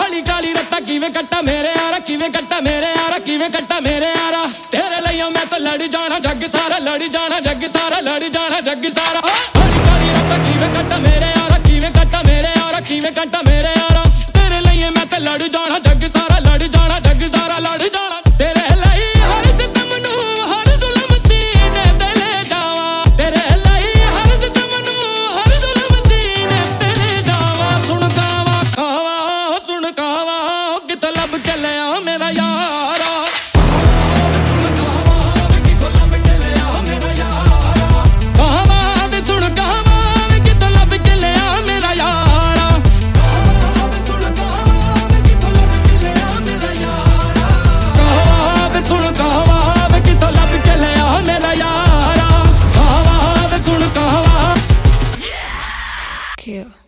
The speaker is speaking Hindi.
काली काली रत्ता किवें कट्टा मेरे यारा किवें कट्टा मेरे यारा किवें कट्टा मेरे यारा तेरे लिए मैं तो लड़ जाना जग सारा लड़ जाना जग सारा लड़ जाना जग सारा काली काली रत्ता किवें कट्टा मेरे यारा किवें कट्टा मेरे यारा किवें कट्टा मेरे यारा तेरे लिए मैं तो लड़ जाना जग सारा लड़ जाना जग सारा लड़ जाना तेरे लिए हर सितम नू हर जुल्म सीने ते ले जावा तेरे लिए हर सितम नू हर जुल्म सीने ते ले जावा सुन गावा खावा सुन गावा कित लब के ले आ मेरा यारा सुन गावा कित लब के ले आ मेरा यारा गावा वे सुन गावा कित लब के ले आ मेरा यारा गावा सुन गावा कित लब के ले आ मेरा यारा गावा सुन गावा कित लब के ले आ मेरा यारा गावा सुन गावा Kill.